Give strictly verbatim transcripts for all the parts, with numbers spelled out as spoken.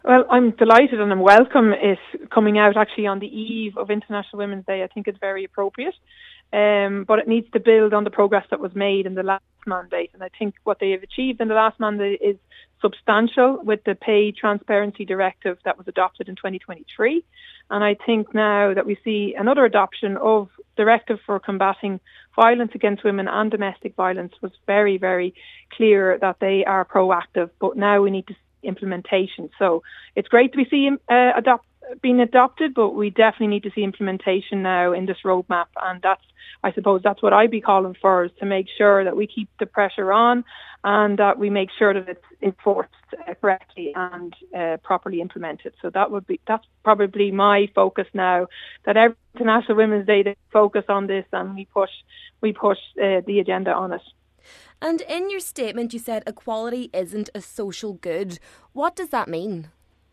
Well, I'm delighted and I'm welcome it coming out actually on the eve of International Women's Day. I think it's very appropriate. Um, but it needs to build on the progress that was made in the last mandate. And I think what they have achieved in the last mandate is substantial with the Pay Transparency Directive that was adopted in twenty twenty-three. And I think now that we see another adoption of Directive for Combating Violence Against Women and Domestic Violence was very, very clear that they are proactive. But now we need to implementation. So it's great to see uh, adopt, being adopted, but we definitely need to see implementation now in this roadmap. And that's, I suppose, that's what I'd be calling for, is to make sure that we keep the pressure on and that we make sure that it's enforced uh, correctly and uh, properly implemented. So that would be, that's probably my focus now, that every International Women's Day they focus on this and we push, we push uh, the agenda on it. And in your statement, you said equality isn't a social good. What does that mean?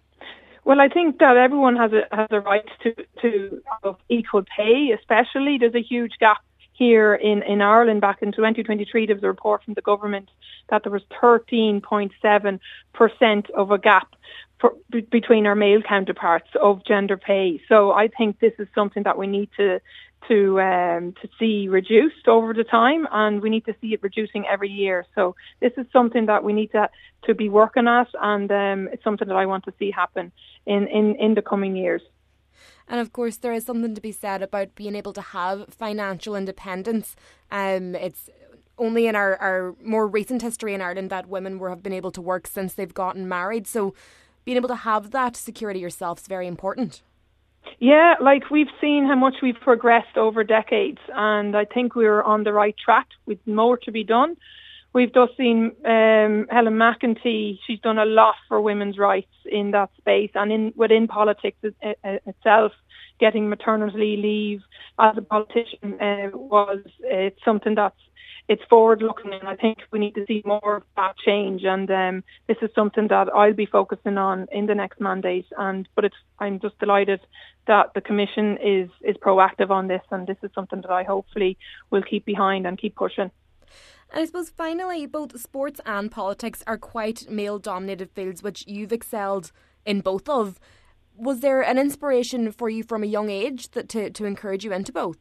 Well, I think that everyone has a has a right to to of equal pay. Especially, there's a huge gap here in, in Ireland. Back in twenty twenty-three, there was a report from the government that there was thirteen point seven percent of a gap for, b- between our male counterparts of gender pay. So I think this is something that we need to to um, to see reduced over the time, and we need to see it reducing every year. So this is something that we need to to be working at, and um, it's something that I want to see happen in, in, in the coming years. And of course, there is something to be said about being able to have financial independence. Um, it's only in our, our more recent history in Ireland that women were, have been able to work since they've gotten married. So being able to have that security yourself is very important. Yeah, like we've seen how much we've progressed over decades, and I think we're on the right track with more to be done. We've just seen um, Helen McEntee. She's done a lot for women's rights in that space and in within politics it, it, itself. Getting maternity leave as a politician uh, was it's something that's it's forward looking, and I think we need to see more of that change. And um, this is something that I'll be focusing on in the next mandate. And but it's I'm just delighted that the Commission is is proactive on this, and this is something that I hopefully will keep behind and keep pushing. And I suppose finally, both sports and politics are quite male-dominated fields, which you've excelled in both of. Was there an inspiration for you from a young age that to, to encourage you into both?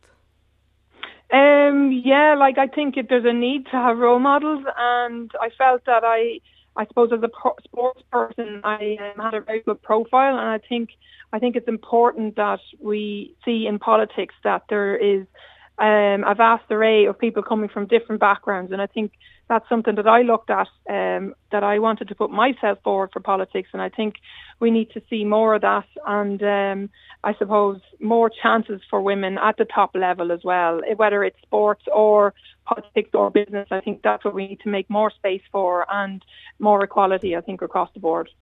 Um, yeah, like I think it, there's a need to have role models, and I felt that I, I suppose as a pro- sports person, I um, had a very good profile, and I think I think it's important that we see in politics that there is um, a vast array of people coming from different backgrounds, and I think that's something that I looked at, um, that I wanted to put myself forward for politics, and I think we need to see more of that, and um, I suppose more chances for women at the top level as well, whether it's sports or politics or business. I think that's what we need to make more space for, and more equality, I think, across the board.